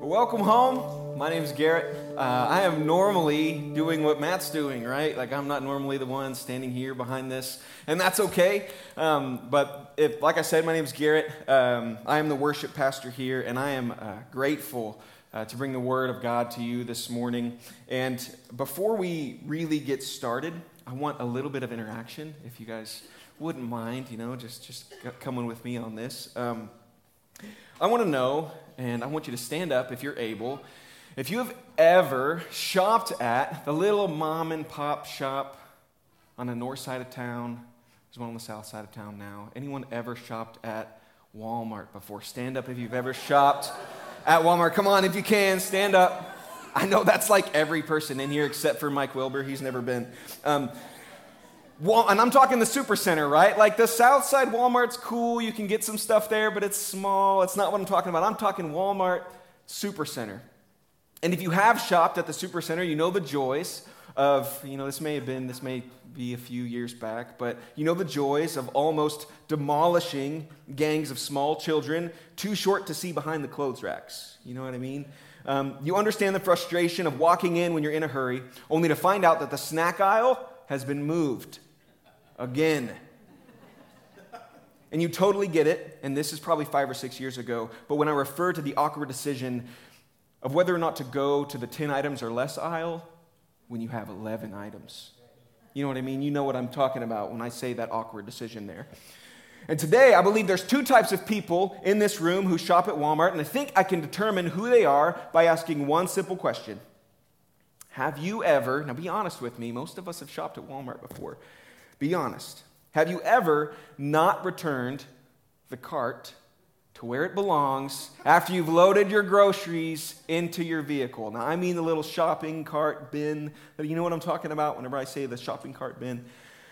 Welcome home. My name is Garrett. I am normally doing what Matt's doing, right? Like, I'm not normally the one standing here behind this, and that's okay. But like I said, my name is Garrett. I am the worship pastor here, and I am grateful to bring the Word of God to you this morning. And before we really get started, I want a little bit of interaction, if you guys wouldn't mind, just coming with me on this. I want to know, and I want you to stand up if you're able, if you have ever shopped at the little mom and pop shop on the north side of town. There's one on the south side of town now. Anyone ever shopped at Walmart before? Stand up if you've ever shopped at Walmart. Come on, if you can, stand up. I know that's like every person in here except for Mike Wilbur. He's never been. And I'm talking the Supercenter, right? Like the South Side Walmart's cool. You can get some stuff there, but it's small. It's not what I'm talking about. I'm talking Walmart Supercenter. And if you have shopped at the Supercenter, you know the joys of, this may be a few years back, but you know the joys of almost demolishing gangs of small children too short to see behind the clothes racks. You know what I mean? You understand the frustration of walking in when you're in a hurry, only to find out that the snack aisle has been moved again. And you totally get it, and this is probably 5 or 6 years ago, but when I refer to the awkward decision of whether or not to go to the 10 items or less aisle when you have 11 items. You know what I mean? You know what I'm talking about when I say that awkward decision there. And today, I believe there's two types of people in this room who shop at Walmart, and I think I can determine who they are by asking one simple question. Have you ever, now be honest with me, most of us have shopped at Walmart before. Be honest. Have you ever not returned the cart to where it belongs after you've loaded your groceries into your vehicle? Now, I mean the little shopping cart bin. You know what I'm talking about whenever I say the shopping cart bin?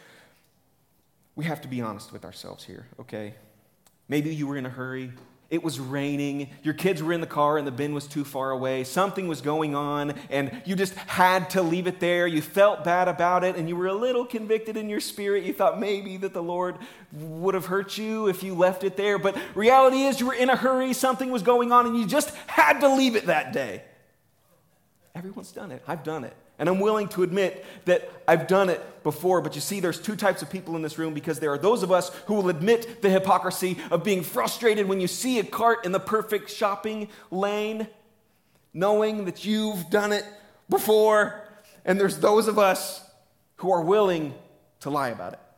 We have to be honest with ourselves here, okay? Maybe you were in a hurry. It was raining, your kids were in the car and the bin was too far away, something was going on and you just had to leave it there. You felt bad about it and you were a little convicted in your spirit. You thought maybe that the Lord would have hurt you if you left it there, but reality is you were in a hurry, something was going on and you just had to leave it that day. Everyone's done it. I've done it. And I'm willing to admit that I've done it before, but you see, there's two types of people in this room because there are those of us who will admit the hypocrisy of being frustrated when you see a cart in the perfect shopping lane, knowing that you've done it before, and there's those of us who are willing to lie about it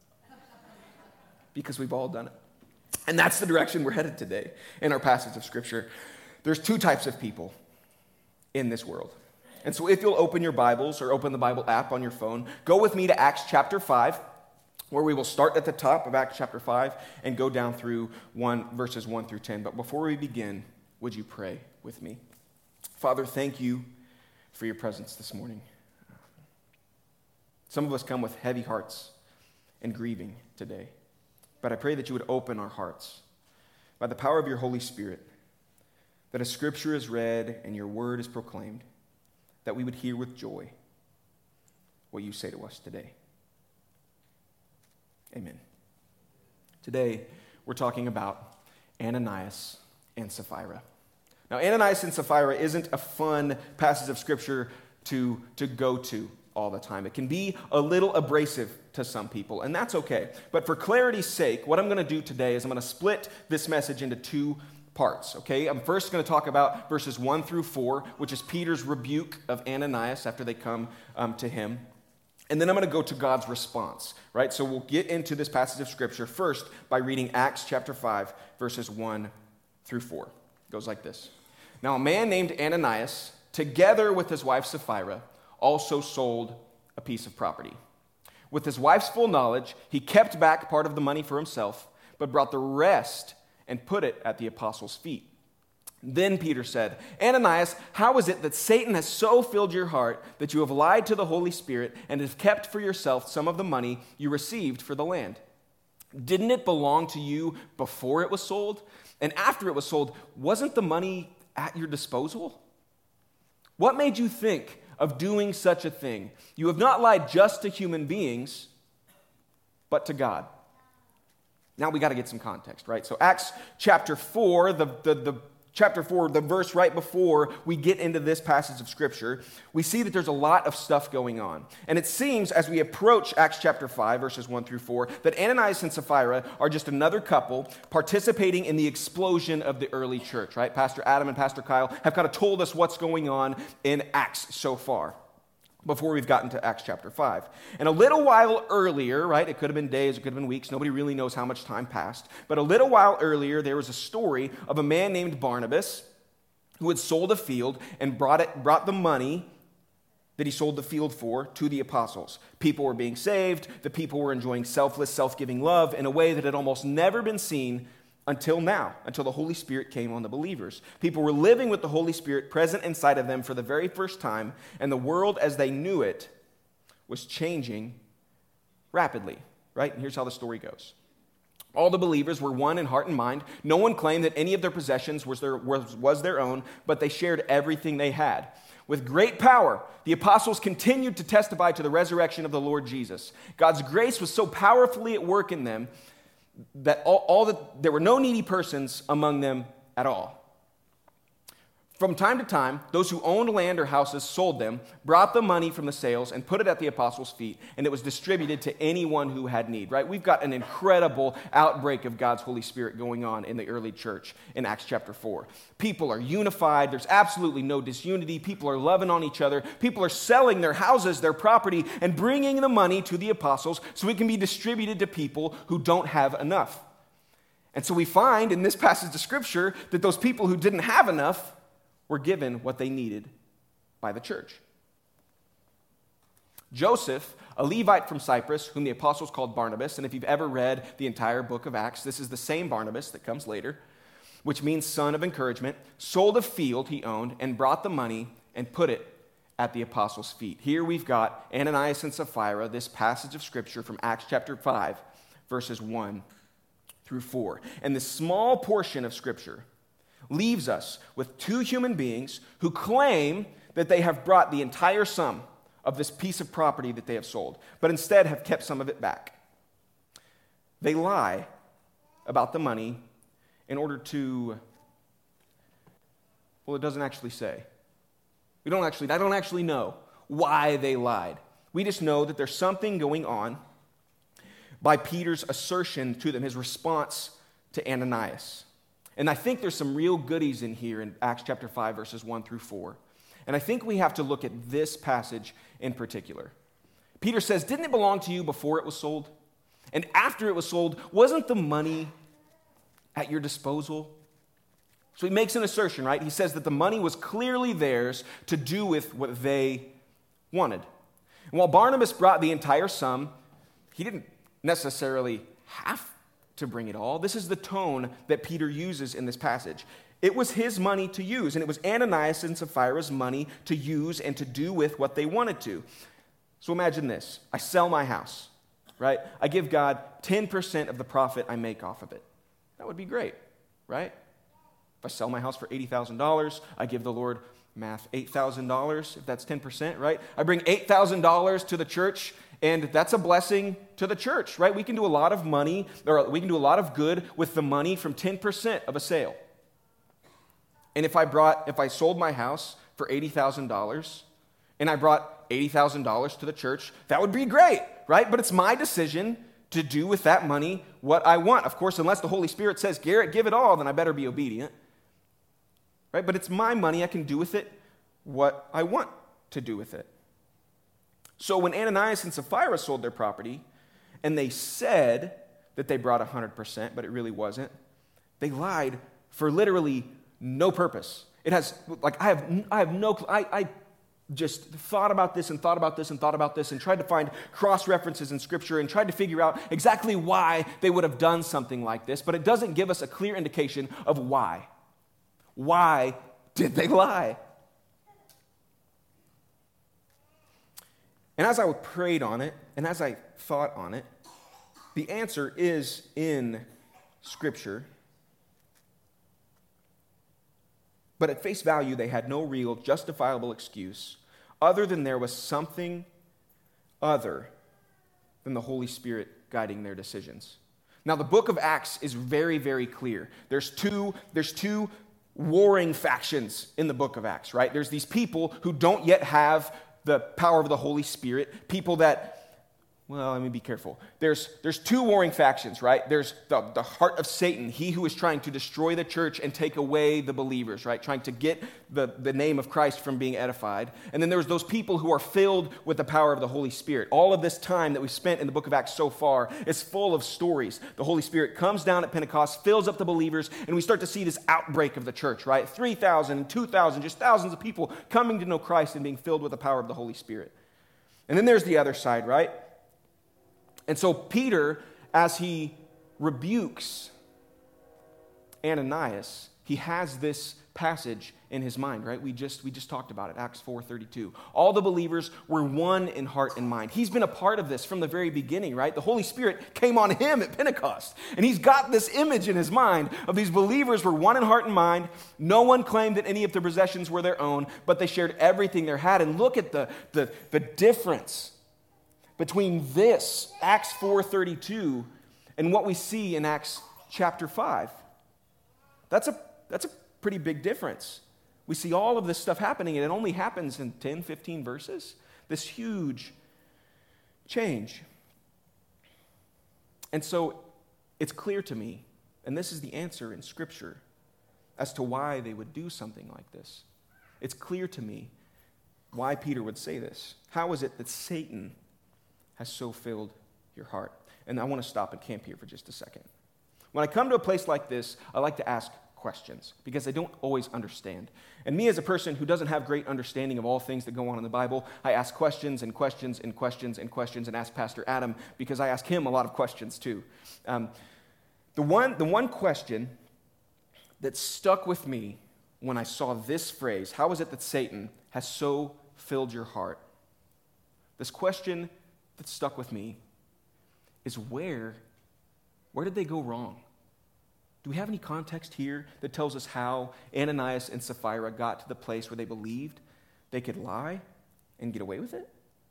because we've all done it. And that's the direction we're headed today in our passage of Scripture. There's two types of people in this world. And so if you'll open your Bibles or open the Bible app on your phone, go with me to Acts chapter 5, where we will start at the top of Acts chapter 5 and go down through verses 1 through 10. But before we begin, would you pray with me? Father, thank you for your presence this morning. Some of us come with heavy hearts and grieving today. But I pray that you would open our hearts by the power of your Holy Spirit, that as Scripture is read and your word is proclaimed, that we would hear with joy what you say to us today. Amen. Today, we're talking about Ananias and Sapphira. Now, Ananias and Sapphira isn't a fun passage of Scripture to go to all the time. It can be a little abrasive to some people, and that's okay. But for clarity's sake, what I'm going to do today is I'm going to split this message into two parts, okay? I'm first going to talk about verses 1 through 4, which is Peter's rebuke of Ananias after they come to him. And then I'm going to go to God's response, right? So we'll get into this passage of Scripture first by reading Acts chapter 5, verses 1 through 4. It goes like this. Now a man named Ananias, together with his wife Sapphira, also sold a piece of property. With his wife's full knowledge, he kept back part of the money for himself, but brought the rest and put it at the apostles' feet. Then Peter said, Ananias, how is it that Satan has so filled your heart that you have lied to the Holy Spirit and have kept for yourself some of the money you received for the land? Didn't it belong to you before it was sold? And after it was sold, wasn't the money at your disposal? What made you think of doing such a thing? You have not lied just to human beings, but to God. Now we got to get some context, right? So Acts chapter 4, the chapter 4, the verse right before we get into this passage of Scripture, we see that there's a lot of stuff going on. And it seems as we approach Acts chapter 5, verses 1 through 4, that Ananias and Sapphira are just another couple participating in the explosion of the early church, right? Pastor Adam and Pastor Kyle have kind of told us what's going on in Acts so far, before we've gotten to Acts chapter 5. And a little while earlier, right, it could have been days, it could have been weeks, nobody really knows how much time passed, but a little while earlier, there was a story of a man named Barnabas who had sold a field and brought the money that he sold the field for to the apostles. People were being saved, the people were enjoying selfless, self-giving love in a way that had almost never been seen until now, until the Holy Spirit came on the believers. People were living with the Holy Spirit present inside of them for the very first time, and the world as they knew it was changing rapidly, right? And here's how the story goes. All the believers were one in heart and mind. No one claimed that any of their possessions was their own, but they shared everything they had. With great power, the apostles continued to testify to the resurrection of the Lord Jesus. God's grace was so powerfully at work in them that there were no needy persons among them at all. From time to time, those who owned land or houses sold them, brought the money from the sales, and put it at the apostles' feet, and it was distributed to anyone who had need, right? We've got an incredible outbreak of God's Holy Spirit going on in the early church in Acts chapter 4. People are unified. There's absolutely no disunity. People are loving on each other. People are selling their houses, their property, and bringing the money to the apostles so it can be distributed to people who don't have enough. And so we find in this passage of Scripture that those people who didn't have enough were given what they needed by the church. Joseph, a Levite from Cyprus, whom the apostles called Barnabas, and if you've ever read the entire book of Acts, this is the same Barnabas that comes later, which means son of encouragement, sold a field he owned and brought the money and put it at the apostles' feet. Here we've got Ananias and Sapphira, this passage of Scripture from Acts chapter 5, verses 1 through 4. And this small portion of Scripture leaves us with two human beings who claim that they have brought the entire sum of this piece of property that they have sold, but instead have kept some of it back. They lie about the money in order to, well, it doesn't actually say. I don't actually know why they lied. We just know that there's something going on by Peter's assertion to them, his response to Ananias. And I think there's some real goodies in here in Acts chapter 5, verses 1 through 4. And I think we have to look at this passage in particular. Peter says, didn't it belong to you before it was sold? And after it was sold, wasn't the money at your disposal? So he makes an assertion, right? He says that the money was clearly theirs to do with what they wanted. And while Barnabas brought the entire sum, he didn't necessarily have to bring it all. This is the tone that Peter uses in this passage. It was his money to use, and it was Ananias and Sapphira's money to use and to do with what they wanted to. So imagine this. I sell my house, right? I give God 10% of the profit I make off of it. That would be great, right? If I sell my house for $80,000, I give the Lord, math, $8,000, if that's 10%, right? I bring $8,000 to the church, and that's a blessing to the church, right? We can do a lot of money, or we can do a lot of good with the money from 10% of a sale. And if I sold my house for $80,000, and I brought $80,000 to the church, that would be great, right? But it's my decision to do with that money what I want. Of course, unless the Holy Spirit says, Garrett, give it all, then I better be obedient, right? But it's my money. I can do with it what I want to do with it. So when Ananias and Sapphira sold their property, and they said that they brought 100%, but it really wasn't, they lied for literally no purpose. It has, like, I just thought about this and thought about this and thought about this and tried to find cross-references in Scripture and tried to figure out exactly why they would have done something like this, but it doesn't give us a clear indication of why. Why did they lie? And as I prayed on it, and as I thought on it, the answer is in Scripture. But at face value, they had no real justifiable excuse other than there was something other than the Holy Spirit guiding their decisions. Now, the book of Acts is very, very clear. There's two warring factions in the book of Acts, right? There's these people who don't yet have the power of the Holy Spirit, people that, well, let me be careful. There's two warring factions, right? There's the heart of Satan, he who is trying to destroy the church and take away the believers, right? Trying to get the name of Christ from being edified. And then there's those people who are filled with the power of the Holy Spirit. All of this time that we've spent in the book of Acts so far is full of stories. The Holy Spirit comes down at Pentecost, fills up the believers, and we start to see this outbreak of the church, right? 3,000, 2,000, just thousands of people coming to know Christ and being filled with the power of the Holy Spirit. And then there's the other side, right? And so Peter, as he rebukes Ananias, he has this passage in his mind, right? We just talked about it, Acts 4:32. All the believers were one in heart and mind. He's been a part of this from the very beginning, right? The Holy Spirit came on him at Pentecost. And he's got this image in his mind of these believers were one in heart and mind. No one claimed that any of their possessions were their own, but they shared everything they had. And look at the difference between this, Acts 4:32, and what we see in Acts chapter 5. That's a pretty big difference. We see all of this stuff happening, and it only happens in 10, 15 verses. This huge change. And so it's clear to me, and this is the answer in Scripture, as to why they would do something like this. It's clear to me why Peter would say this. How is it that Satan has so filled your heart? And I want to stop and camp here for just a second. When I come to a place like this, I like to ask questions because I don't always understand. And me as a person who doesn't have great understanding of all things that go on in the Bible, I ask questions and questions and questions and questions and ask Pastor Adam because I ask him a lot of questions too. The one question that stuck with me when I saw this phrase, how is it that Satan has so filled your heart? This question that stuck with me is where did they go wrong? Do we have any context here that tells us how Ananias and Sapphira got to the place where they believed they could lie and get away with it?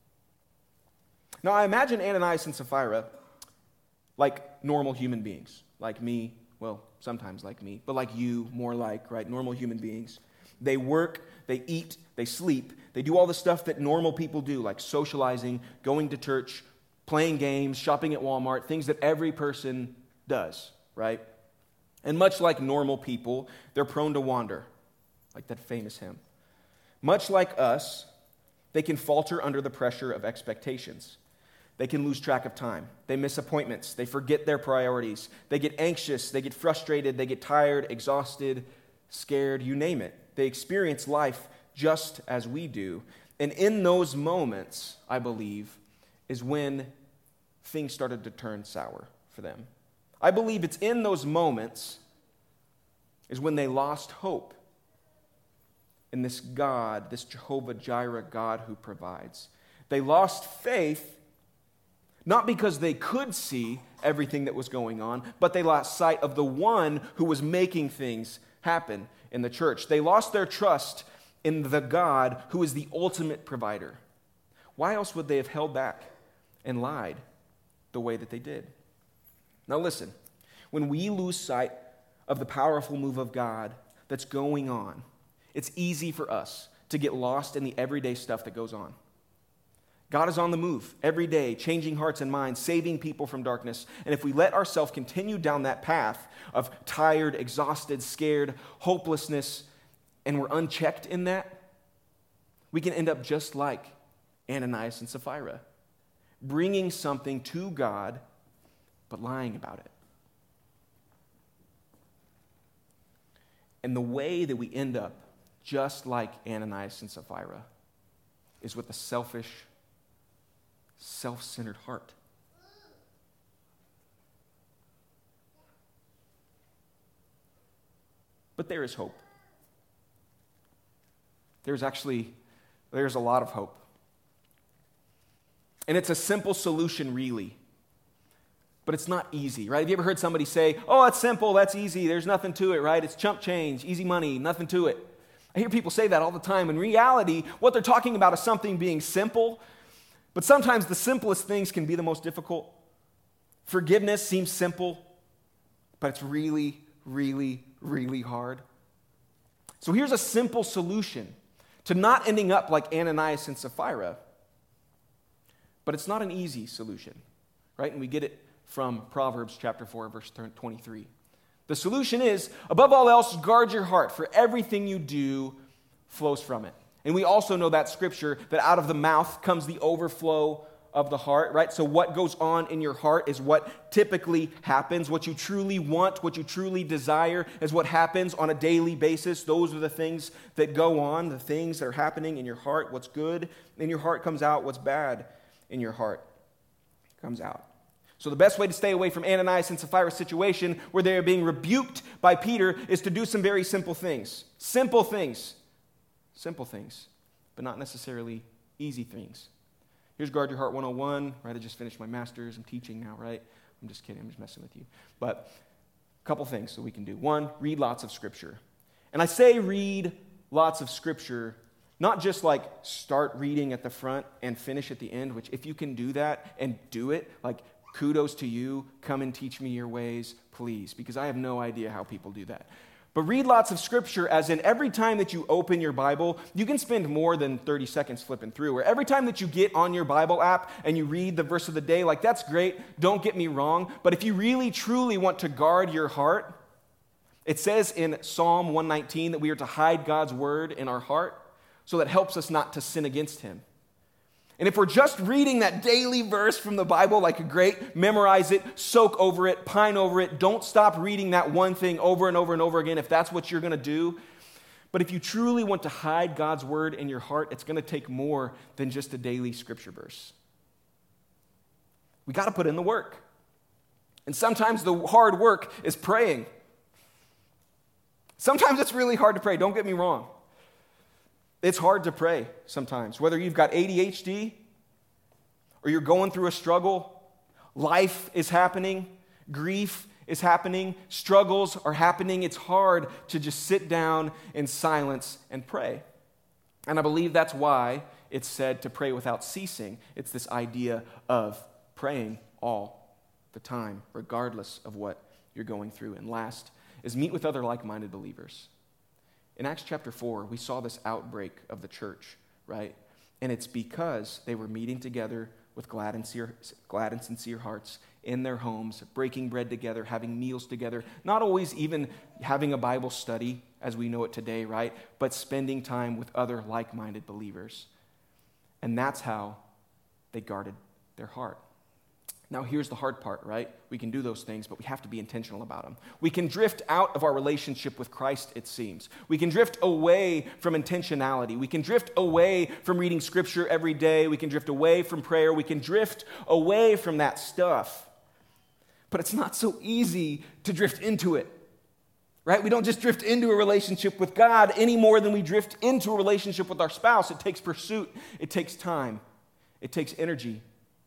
Now, I imagine Ananias and Sapphira like normal human beings, like me, well, sometimes like me, but like you, more like, right, normal human beings. They work, they eat, they sleep. They do all the stuff that normal people do, like socializing, going to church, playing games, shopping at Walmart, things that every person does, right? And much like normal people, they're prone to wander, like that famous hymn. Much like us, they can falter under the pressure of expectations. They can lose track of time. They miss appointments. They forget their priorities. They get anxious. They get frustrated. They get tired, exhausted, scared, you name it. They experience life just as we do. And in those moments, I believe, is when things started to turn sour for them. I believe it's in those moments is when they lost hope in this God, this Jehovah Jireh God who provides. They lost faith, not because they could see everything that was going on, but they lost sight of the one who was making things happen in the church. They lost their trust in the God who is the ultimate provider. Why else would they have held back and lied the way that they did? Now listen, when we lose sight of the powerful move of God that's going on, it's easy for us to get lost in the everyday stuff that goes on. God is on the move every day, changing hearts and minds, saving people from darkness. And if we let ourselves continue down that path of tired, exhausted, scared, hopelessness, and we're unchecked in that, we can end up just like Ananias and Sapphira, bringing something to God, but lying about it. And the way that we end up just like Ananias and Sapphira is with a selfish, self-centered heart. But there is hope. There's a lot of hope. And it's a simple solution, really. But it's not easy, right? Have you ever heard somebody say, oh, it's simple, that's easy, there's nothing to it, right? It's chump change, easy money, nothing to it. I hear people say that all the time. In reality, what they're talking about is something being simple, but sometimes the simplest things can be the most difficult. Forgiveness seems simple, but it's really, really, really hard. So here's a simple solution to not ending up like Ananias and Sapphira. But it's not an easy solution, right? And we get it from Proverbs chapter 4, verse 23. The solution is, above all else, guard your heart, for everything you do flows from it. And we also know that scripture, that out of the mouth comes the overflow of the heart, right? So what goes on in your heart is what typically happens. What you truly want, what you truly desire is what happens on a daily basis. Those are the things that go on, the things that are happening in your heart. What's good in your heart comes out. What's bad in your heart comes out. So the best way to stay away from Ananias and Sapphira's situation where they are being rebuked by Peter is to do some very simple things. Simple things, but not necessarily easy things. Here's Guard Your Heart 101, right? I just finished my master's. I'm teaching now, right? I'm just kidding. I'm just messing with you. But a couple things that we can do. One, read lots of Scripture. And I say read lots of Scripture, not just like start reading at the front and finish at the end, which if you can do that and do it, like kudos to you. Come and teach me your ways, please, because I have no idea how people do that. But read lots of Scripture, as in every time that you open your Bible, you can spend more than 30 seconds flipping through. Or every time that you get on your Bible app and you read the verse of the day, like that's great, don't get me wrong. But if you really, truly want to guard your heart, it says in Psalm 119 that we are to hide God's word in our heart, so that helps us not to sin against him. And if we're just reading that daily verse from the Bible, like great, memorize it, soak over it, pine over it. Don't stop reading that one thing over and over and over again if that's what you're going to do. But if you truly want to hide God's word in your heart, it's going to take more than just a daily scripture verse. We got to put in the work. And sometimes the hard work is praying. Sometimes it's really hard to pray, don't get me wrong. It's hard to pray sometimes, whether you've got ADHD or you're going through a struggle, life is happening, grief is happening, struggles are happening. It's hard to just sit down in silence and pray. And I believe that's why it's said to pray without ceasing. It's this idea of praying all the time, regardless of what you're going through. And last is meet with other like-minded believers. In Acts chapter 4, we saw this outbreak of the church, right? And it's because they were meeting together with glad and sincere hearts in their homes, breaking bread together, having meals together, not always even having a Bible study as we know it today, right? But spending time with other like-minded believers. And that's how they guarded their heart. Now, here's the hard part, right? We can do those things, but we have to be intentional about them. We can drift out of our relationship with Christ, it seems. We can drift away from intentionality. We can drift away from reading Scripture every day. We can drift away from prayer. We can drift away from that stuff. But it's not so easy to drift into it, right? We don't just drift into a relationship with God any more than we drift into a relationship with our spouse. It takes pursuit. It takes time. It takes energy.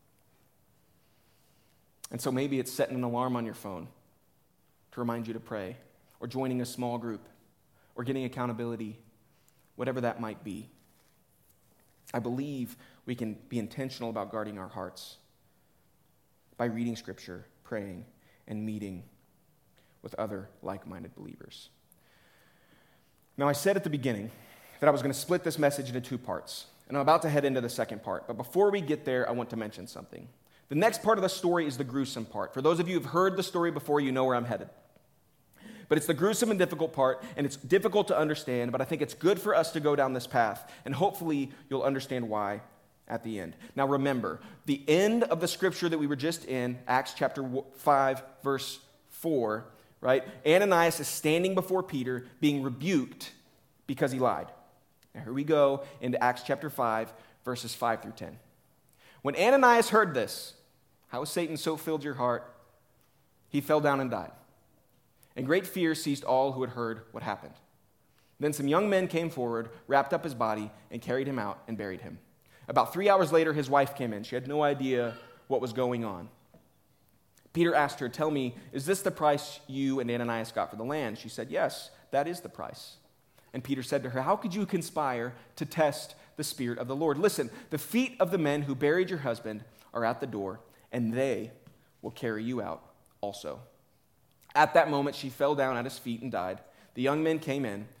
And so maybe it's setting an alarm on your phone to remind you to pray, or joining a small group, or getting accountability, whatever that might be. I believe we can be intentional about guarding our hearts by reading Scripture, praying, and meeting with other like-minded believers. Now, I said at the beginning that I was going to split this message into two parts, and I'm about to head into the second part. But before we get there, I want to mention something. The next part of the story is the gruesome part. For those of you who have heard the story before, you know where I'm headed. But it's the gruesome and difficult part, and it's difficult to understand, but I think it's good for us to go down this path, and hopefully you'll understand why at the end. Now remember, the end of the scripture that we were just in, Acts chapter 5, verse 4, right? Ananias is standing before Peter being rebuked because he lied. Now here we go into Acts chapter 5, verses 5 through 10. When Ananias heard this, how Satan so filled your heart, he fell down and died. And great fear seized all who had heard what happened. Then some young men came forward, wrapped up his body, and carried him out and buried him. About 3 hours later, his wife came in. She had no idea what was going on. Peter asked her, "Tell me, is this the price you and Ananias got for the land?" She said, "Yes, that is the price." And Peter said to her, "How could you conspire to test the Spirit of the Lord? Listen, the feet of the men who buried your husband are at the door, and they will carry you out also." At that moment, she fell down at his feet and died. The young men came in,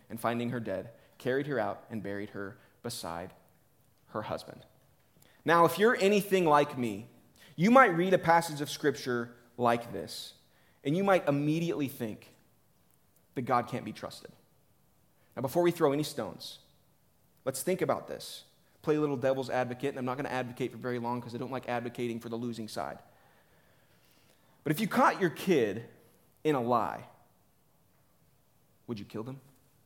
and finding her dead, carried her out and buried her beside her husband. Now, if you're anything like me, you might read a passage of Scripture like this, and you might immediately think that God can't be trusted. Now, before we throw any stones, let's think about this. Play a little devil's advocate, and I'm not going to advocate for very long because I don't like advocating for the losing side. But if you caught your kid in a lie, would you kill them?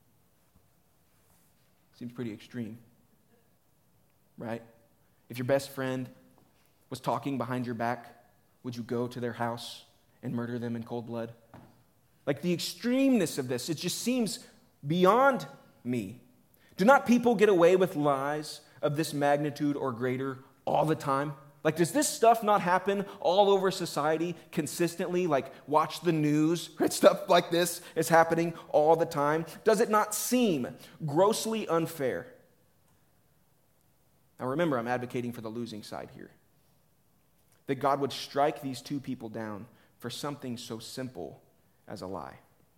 Seems pretty extreme, right? If your best friend was talking behind your back, would you go to their house and murder them in cold blood? Like the extremeness of this, it just seems beyond me. Do not people get away with lies of this magnitude or greater all the time? Like, does this stuff not happen all over society consistently? Like, watch the news, right? Stuff like this is happening all the time. Does it not seem grossly unfair? Now, remember, I'm advocating for the losing side here. That God would strike these two people down for something so simple as a lie.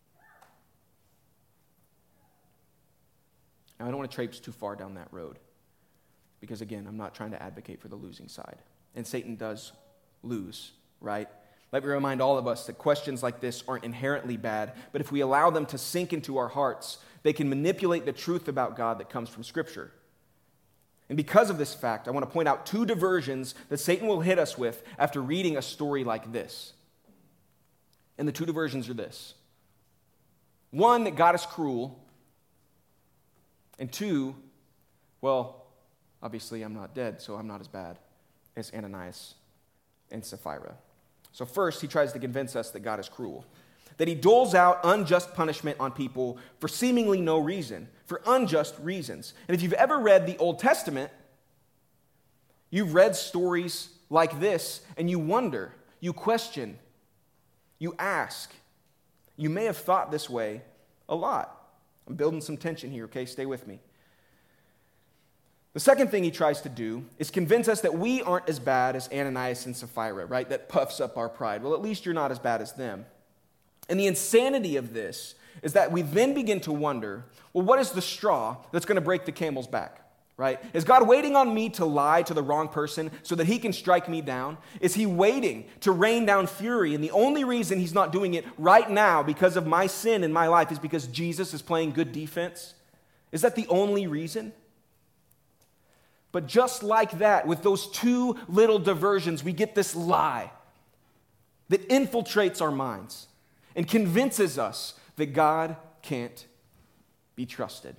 Now, I don't want to traipse too far down that road because, again, I'm not trying to advocate for the losing side. And Satan does lose, right? Let me remind all of us that questions like this aren't inherently bad, but if we allow them to sink into our hearts, they can manipulate the truth about God that comes from Scripture. And because of this fact, I want to point out two diversions that Satan will hit us with after reading a story like this. And the two diversions are this. One, that God is cruel. And two, well, obviously I'm not dead, so I'm not as bad as Ananias and Sapphira. So first, he tries to convince us that God is cruel, that he doles out unjust punishment on people for seemingly no reason, for unjust reasons. And if you've ever read the Old Testament, you've read stories like this, and you wonder, you question, you ask. You may have thought this way a lot. I'm building some tension here, okay? Stay with me. The second thing he tries to do is convince us that we aren't as bad as Ananias and Sapphira, right? That puffs up our pride. Well, at least you're not as bad as them. And the insanity of this is that we then begin to wonder, well, what is the straw that's going to break the camel's back, right? Is God waiting on me to lie to the wrong person so that he can strike me down? Is he waiting to rain down fury? And the only reason he's not doing it right now because of my sin in my life is because Jesus is playing good defense? Is that the only reason? But just like that, with those two little diversions, we get this lie that infiltrates our minds and convinces us that God can't be trusted.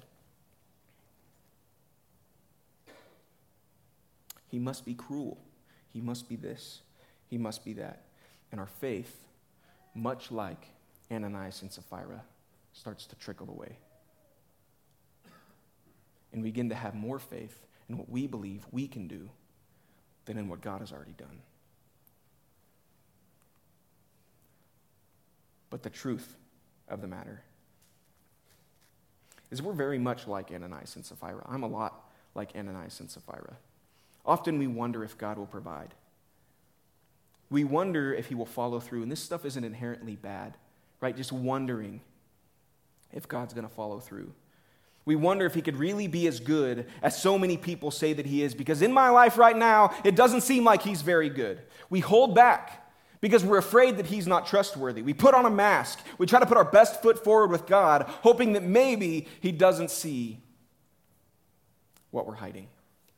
He must be cruel. He must be this. He must be that. And our faith, much like Ananias and Sapphira, starts to trickle away. And we begin to have more faith in what we believe we can do than in what God has already done. But the truth of the matter is we're very much like Ananias and Sapphira. I'm a lot like Ananias and Sapphira. Often we wonder if God will provide. We wonder if he will follow through. And this stuff isn't inherently bad, right? Just wondering if God's going to follow through. We wonder if he could really be as good as so many people say that he is, because in my life right now, it doesn't seem like he's very good. We hold back because we're afraid that he's not trustworthy. We put on a mask. We try to put our best foot forward with God, hoping that maybe he doesn't see what we're hiding.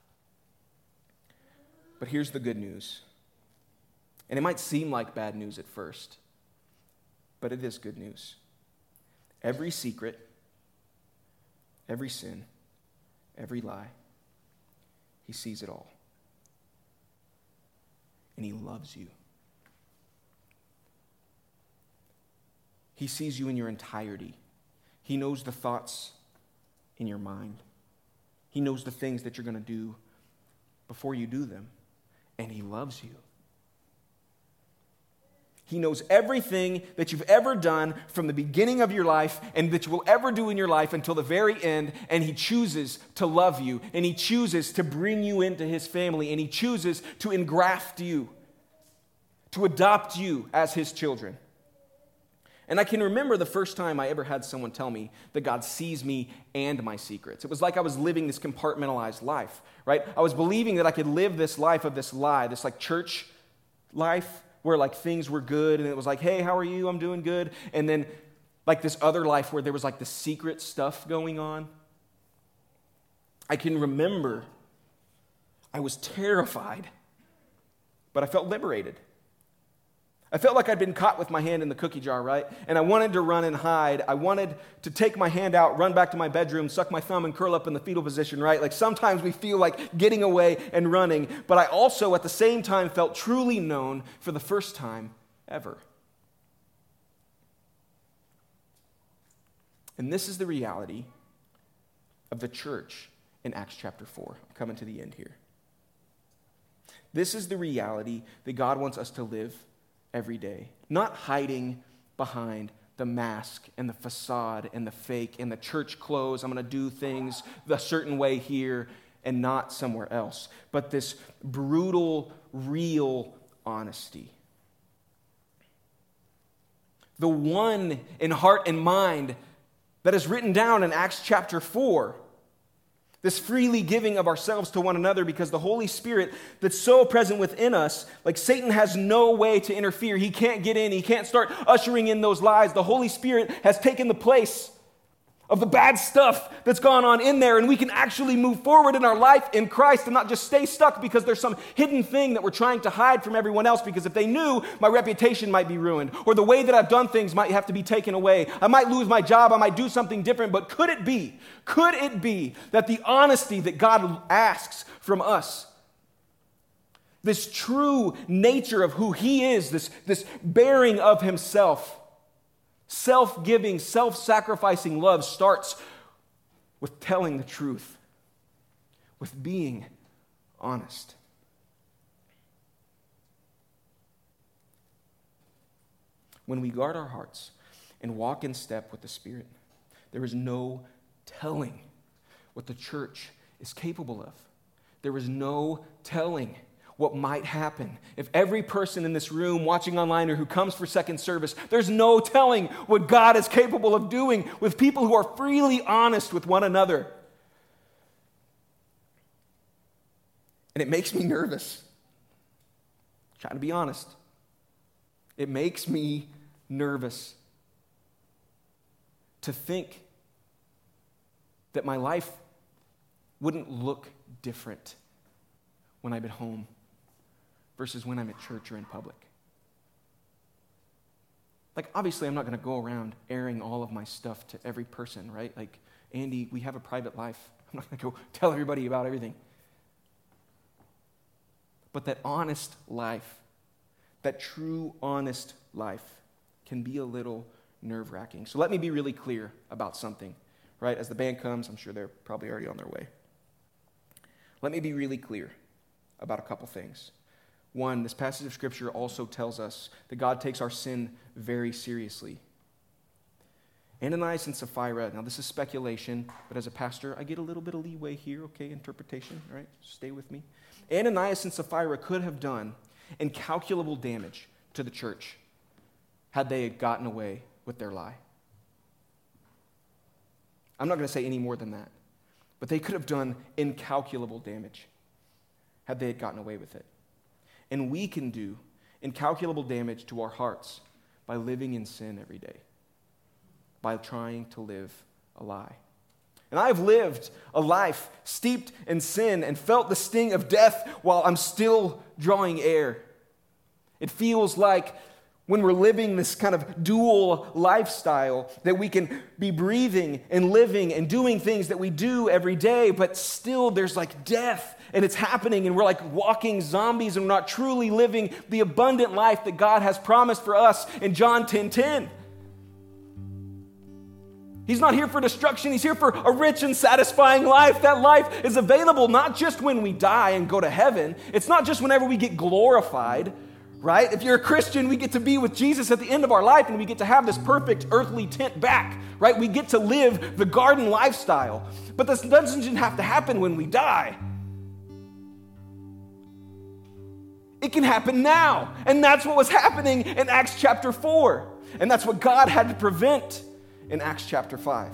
But here's the good news. And it might seem like bad news at first, but it is good news. Every secret, every sin, every lie, he sees it all. And he loves you. He sees you in your entirety. He knows the thoughts in your mind. He knows the things that you're going to do before you do them. And he loves you. He knows everything that you've ever done from the beginning of your life and that you will ever do in your life until the very end, and he chooses to love you, and he chooses to bring you into his family, and he chooses to engraft you, to adopt you as his children. And I can remember the first time I ever had someone tell me that God sees me and my secrets. It was like I was living this compartmentalized life, right? I was believing that I could live this life of this lie, this like church life where like things were good and it was like, hey, how are you? I'm doing good. And then like this other life where there was like the secret stuff going on. I can remember I was terrified, but I felt liberated. I felt like I'd been caught with my hand in the cookie jar, right? And I wanted to run and hide. I wanted to take my hand out, run back to my bedroom, suck my thumb, and curl up in the fetal position, right? Like sometimes we feel like getting away and running, but I also at the same time felt truly known for the first time ever. And this is the reality of the church in Acts chapter 4. I'm coming to the end here. This is the reality that God wants us to live every day, not hiding behind the mask and the facade and the fake and the church clothes. I'm going to do things a certain way here and not somewhere else, but this brutal, real honesty. The one in heart and mind that is written down in Acts chapter 4. This freely giving of ourselves to one another because the Holy Spirit that's so present within us, like Satan has no way to interfere. He can't get in. He can't start ushering in those lies. The Holy Spirit has taken the place of the bad stuff that's gone on in there, and we can actually move forward in our life in Christ and not just stay stuck because there's some hidden thing that we're trying to hide from everyone else because if they knew, my reputation might be ruined, or the way that I've done things might have to be taken away. I might lose my job, I might do something different, but could it be that the honesty that God asks from us, this true nature of who He is, this bearing of Himself, self-giving, self-sacrificing love starts with telling the truth, with being honest. When we guard our hearts and walk in step with the Spirit, there is no telling what the church is capable of. There is no telling what might happen. If every person in this room watching online or who comes for second service, there's no telling what God is capable of doing with people who are freely honest with one another. And it makes me nervous. Trying to be honest. It makes me nervous to think that my life wouldn't look different when I'm at home versus when I'm at church or in public. Like, obviously, I'm not going to go around airing all of my stuff to every person, right? Like, Andy, we have a private life. I'm not going to go tell everybody about everything. But that honest life, that true honest life, can be a little nerve-wracking. So let me be really clear about something, right? As the band comes, I'm sure they're probably already on their way. Let me be really clear about a couple things. One, this passage of Scripture also tells us that God takes our sin very seriously. Ananias and Sapphira, now this is speculation, but as a pastor, I get a little bit of leeway here, okay, interpretation, all right? Stay with me. Ananias and Sapphira could have done incalculable damage to the church had they gotten away with their lie. I'm not going to say any more than that, but they could have done incalculable damage had they had gotten away with it. And we can do incalculable damage to our hearts by living in sin every day, by trying to live a lie. And I've lived a life steeped in sin and felt the sting of death while I'm still drawing air. It feels like when we're living this kind of dual lifestyle that we can be breathing and living and doing things that we do every day, but still there's like death and it's happening and we're like walking zombies and we're not truly living the abundant life that God has promised for us in John 10:10. He's not here for destruction. He's here for a rich and satisfying life. That life is available not just when we die and go to heaven. It's not just whenever we get glorified, right? If you're a Christian, we get to be with Jesus at the end of our life and we get to have this perfect earthly tent back, right? We get to live the garden lifestyle. But this doesn't have to happen when we die. It can happen now. And that's what was happening in Acts chapter 4. And that's what God had to prevent in Acts chapter 5.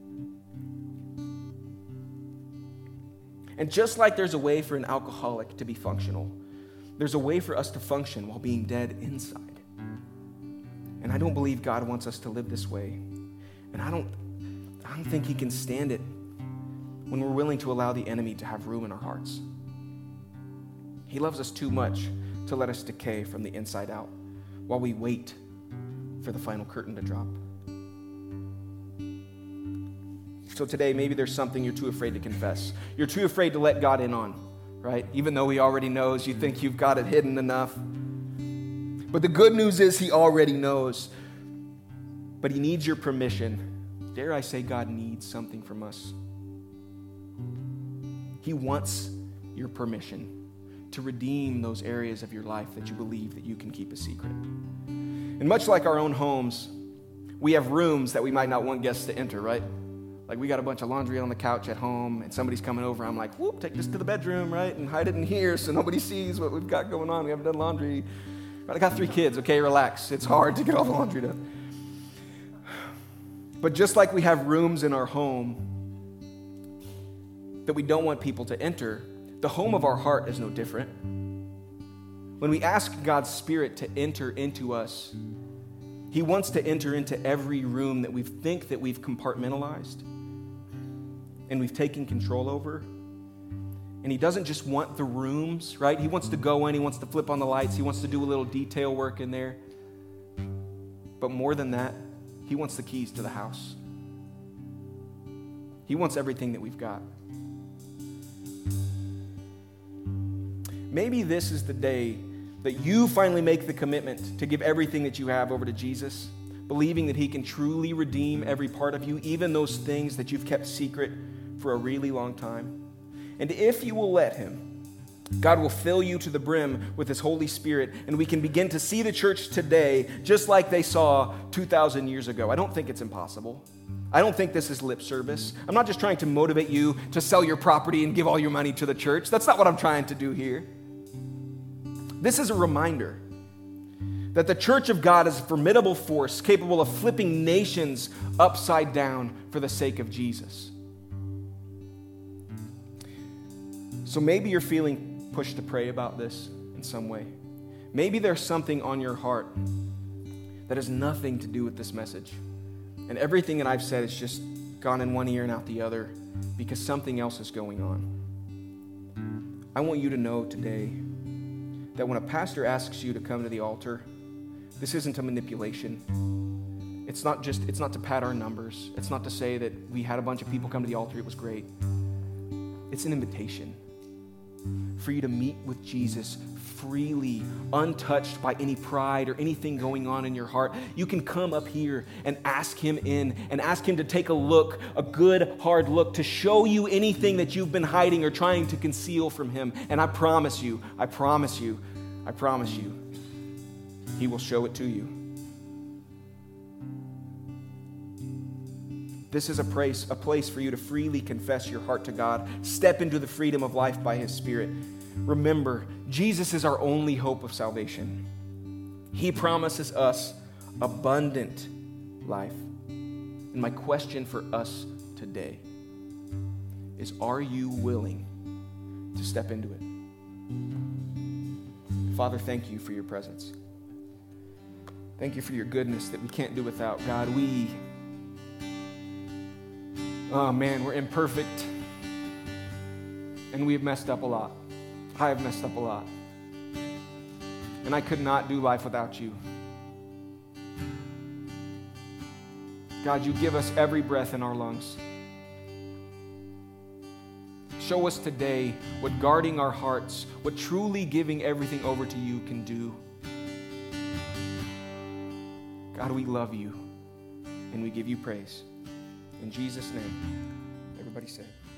And just like there's a way for an alcoholic to be functional, there's a way for us to function while being dead inside. And I don't believe God wants us to live this way. And I don't think he can stand it when we're willing to allow the enemy to have room in our hearts. He loves us too much to let us decay from the inside out while we wait for the final curtain to drop. So today, maybe there's something you're too afraid to confess. You're too afraid to let God in on, right? Even though he already knows, you think you've got it hidden enough. But the good news is he already knows. But he needs your permission. Dare I say God needs something from us. He wants your permission to redeem those areas of your life that you believe that you can keep a secret. And much like our own homes, we have rooms that we might not want guests to enter, right? Like we got a bunch of laundry on the couch at home and somebody's coming over. I'm like, whoop, take this to the bedroom, right? And hide it in here so nobody sees what we've got going on. We haven't done laundry. But I got 3 kids, okay? Relax. It's hard to get all the laundry done. But just like we have rooms in our home that we don't want people to enter, the home of our heart is no different. When we ask God's Spirit to enter into us, he wants to enter into every room that we think that we've compartmentalized and we've taken control over. And he doesn't just want the rooms, right? He wants to go in, he wants to flip on the lights, he wants to do a little detail work in there. But more than that, he wants the keys to the house. He wants everything that we've got. Maybe this is the day that you finally make the commitment to give everything that you have over to Jesus, believing that he can truly redeem every part of you, even those things that you've kept secret for a really long time. And if you will let him, God will fill you to the brim with his Holy Spirit, and we can begin to see the church today just like they saw 2,000 years ago. I don't think it's impossible. I don't think this is lip service. I'm not just trying to motivate you to sell your property and give all your money to the church. That's not what I'm trying to do here. This is a reminder that the church of God is a formidable force capable of flipping nations upside down for the sake of Jesus. So maybe you're feeling pushed to pray about this in some way. Maybe there's something on your heart that has nothing to do with this message. And everything that I've said has just gone in one ear and out the other because something else is going on. I want you to know today that when a pastor asks you to come to the altar, this isn't a manipulation. It's not to pad our numbers. It's not to say that we had a bunch of people come to the altar, it was great. It's an invitation for you to meet with Jesus freely, untouched by any pride or anything going on in your heart. You can come up here and ask him in and ask him to take a look, a good, hard look, to show you anything that you've been hiding or trying to conceal from him. And I promise you, he will show it to you. This is a place for you to freely confess your heart to God. Step into the freedom of life by his Spirit. Remember, Jesus is our only hope of salvation. He promises us abundant life. And my question for us today is, are you willing to step into it? Father, thank you for your presence. Thank you for your goodness that we can't do without. God, we're imperfect, and we've messed up a lot. I have messed up a lot. And I could not do life without you. God, you give us every breath in our lungs. Show us today what guarding our hearts, what truly giving everything over to you can do. God, we love you, and we give you praise. In Jesus' name, everybody say.